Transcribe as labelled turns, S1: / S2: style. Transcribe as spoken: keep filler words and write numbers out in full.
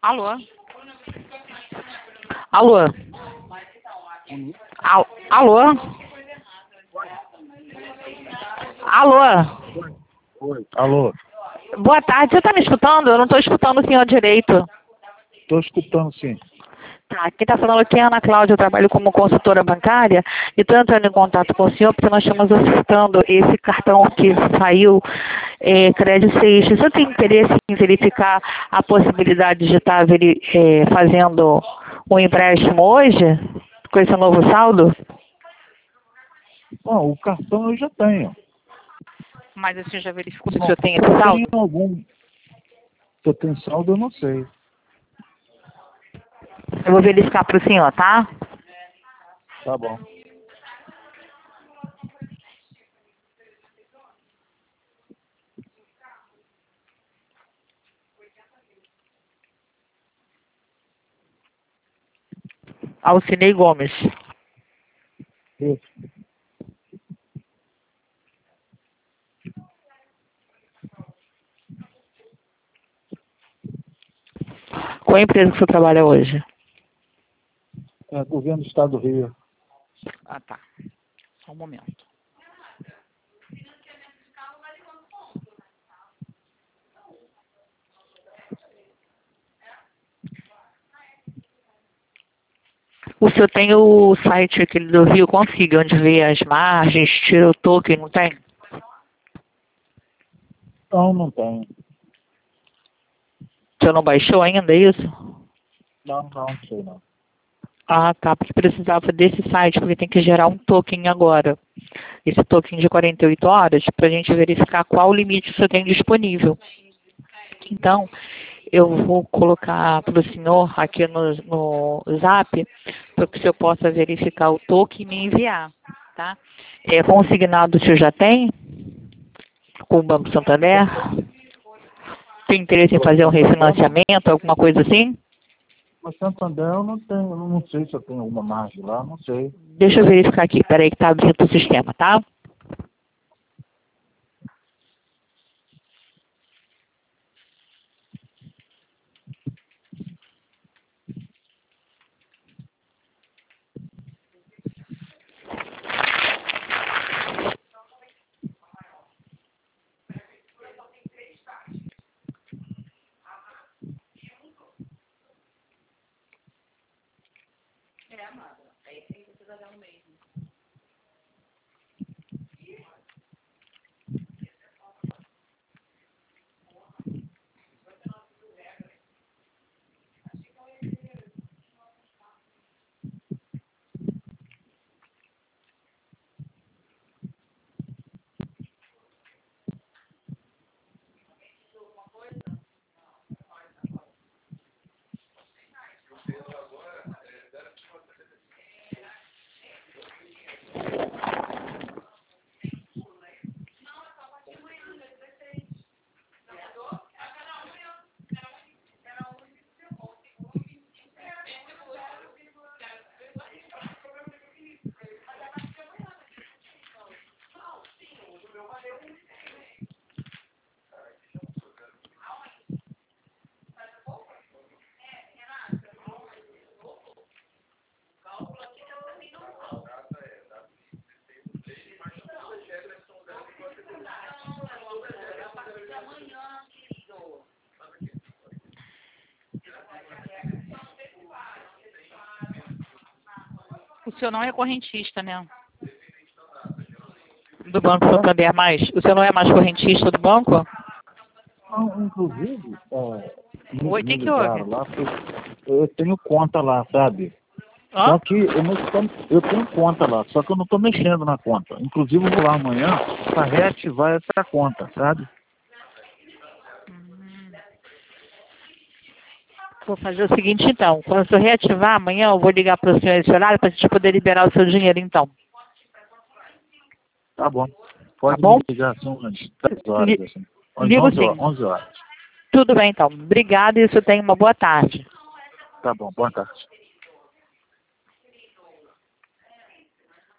S1: Alô? Alô? Al- Alô? Alô?
S2: Oi. Alô?
S1: Boa tarde, você está me escutando? Eu não estou escutando o senhor direito.
S2: Estou escutando, sim.
S1: Tá, quem está falando aqui é a Ana Cláudia, eu trabalho como consultora bancária e estou entrando em contato com o senhor porque nós estamos ofertando esse cartão que saiu, é, Crédito seis. O senhor tem interesse em verificar a possibilidade de estar veri- é, fazendo um empréstimo hoje, com esse novo saldo?
S2: Bom, o cartão eu já tenho.
S1: Mas o senhor já verificou se o
S2: Não,
S1: senhor tem
S2: se
S1: esse
S2: eu
S1: saldo?
S2: tenho algum... Se eu tenho saldo, eu não sei.
S1: Eu vou verificar para o senhor, tá?
S2: Tá bom.
S1: Alcinei Gomes.
S2: Isso.
S1: Qual é a empresa que o senhor trabalha hoje?
S2: É, governo do Estado do Rio.
S1: Ah, tá. Só um momento. O senhor tem o site aquele do Rio Consiga, onde vê as margens, tira o token, não tem?
S2: Não, não tenho.
S1: O senhor não baixou ainda, é isso?
S2: Não, não, não sei não.
S1: Ah, tá, porque precisava desse site, porque tem que gerar um token agora. Esse token de quarenta e oito horas, para a gente verificar qual o limite o senhor tem disponível. Então, eu vou colocar para o senhor aqui no, no Zap, para que o senhor possa verificar o token e me enviar, tá? É, consignado o senhor já tem? Com o Banco Santander? Tem interesse em fazer um refinanciamento, alguma coisa assim?
S2: Mas Santander eu não tenho, eu não sei se eu tenho alguma margem lá, não sei.
S1: Deixa eu verificar aqui, peraí que está abrindo o sistema, tá? O senhor não é correntista, né? Do Banco Santander mais? O senhor não é mais correntista do banco?
S2: Não, inclusive, é, me,
S1: Oi,
S2: me
S1: que que houve?
S2: ligaram lá, porque eu tenho conta lá, sabe?
S1: Hã?
S2: Só que eu, não tô, eu tenho conta lá, só que eu não estou mexendo na conta. Inclusive eu vou lá amanhã para reativar essa conta, sabe?
S1: Vou fazer o seguinte então, quando o senhor reativar amanhã, eu vou ligar para o senhor esse horário para a gente poder liberar o seu dinheiro então.
S2: Tá bom.
S1: Tá
S2: Pode
S1: bom?
S2: me ligar assim umas dez horas,
S1: Li-
S2: assim. Umas
S1: Ligo
S2: onze horas.
S1: sim.
S2: onze horas.
S1: Tudo bem então. Obrigada e o senhor tenha uma boa tarde.
S2: Tá bom, boa tarde.